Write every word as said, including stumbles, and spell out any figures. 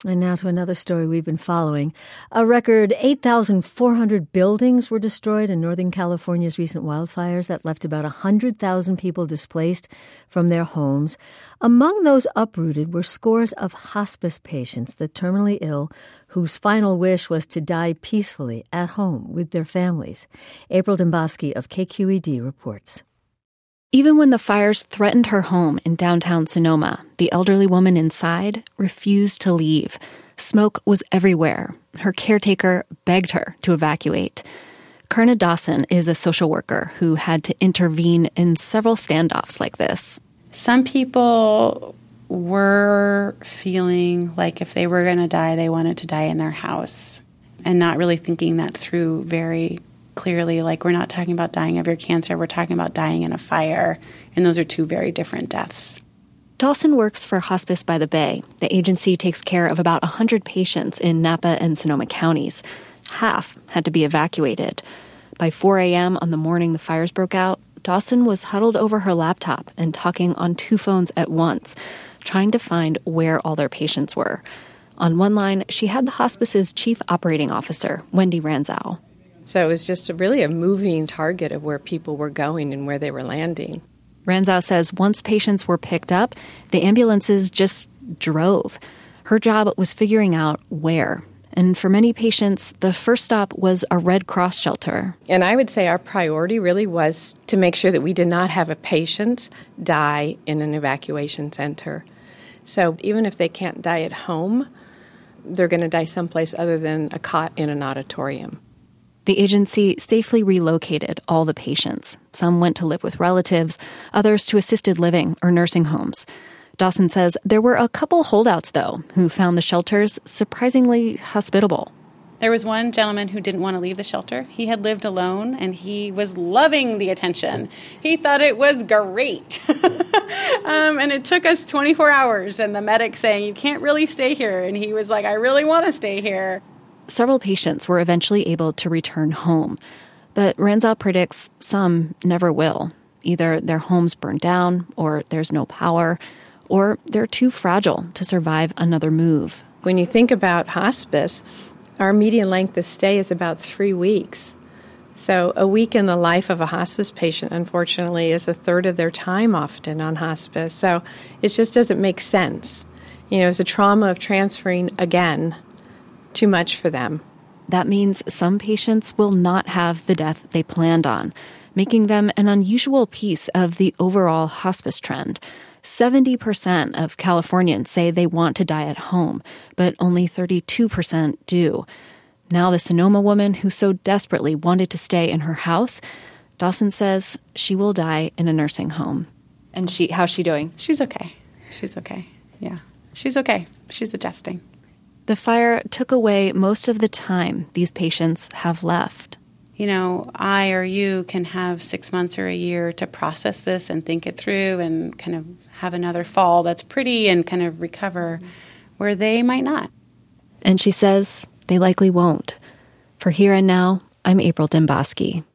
And now to another story we've been following. A record eight thousand four hundred buildings were destroyed in Northern California's recent wildfires that left about one hundred thousand people displaced from their homes. Among those uprooted were scores of hospice patients, the terminally ill, whose final wish was to die peacefully at home with their families. April Dembosky of K Q E D reports. Even when the fires threatened her home in downtown Sonoma, the elderly woman inside refused to leave. Smoke was everywhere. Her caretaker begged her to evacuate. Kerna Dawson is a social worker who had to intervene in several standoffs like this. Some people were feeling like if they were going to die, they wanted to die in their house, and not really thinking that through very clearly. Like, we're not talking about dying of your cancer, we're talking about dying in a fire, and those are two very different deaths. Dawson works for Hospice by the Bay. The agency takes care of about one hundred patients in Napa and Sonoma counties. Half had to be evacuated. By four a.m. on the morning the fires broke out, Dawson was huddled over her laptop and talking on two phones at once, trying to find where all their patients were. On one line, she had the hospice's chief operating officer, Wendy Ranzow. So it was just a, really a moving target of where people were going and where they were landing. Ranzow says once patients were picked up, the ambulances just drove. Her job was figuring out where. And for many patients, the first stop was a Red Cross shelter. And I would say our priority really was to make sure that we did not have a patient die in an evacuation center. So even if they can't die at home, they're going to die someplace other than a cot in an auditorium. The agency safely relocated all the patients. Some went to live with relatives, others to assisted living or nursing homes. Dawson says there were a couple holdouts, though, who found the shelters surprisingly hospitable. There was one gentleman who didn't want to leave the shelter. He had lived alone, and he was loving the attention. He thought it was great. um, and it took us twenty-four hours, and the medic saying, you can't really stay here. And he was like, I really want to stay here. Several patients were eventually able to return home, but Ranzow predicts some never will. Either their homes burn down, or there's no power, or they're too fragile to survive another move. When you think about hospice, our median length of stay is about three weeks. So a week in the life of a hospice patient, unfortunately, is a third of their time often on hospice. So it just doesn't make sense. You know, it's a trauma of transferring again. Too much for them. That means some patients will not have the death they planned on, making them an unusual piece of the overall hospice trend. seventy percent of Californians say they want to die at home, but only thirty-two percent do. Now the Sonoma woman who so desperately wanted to stay in her house, Dawson says she will die in a nursing home. And she, how's she doing? She's okay. She's okay. Yeah. She's okay. She's adjusting. The fire took away most of the time these patients have left. You know, I or you can have six months or a year to process this and think it through and kind of have another fall that's pretty and kind of recover, where they might not. And she says they likely won't. For Here and Now, I'm April Dembosky.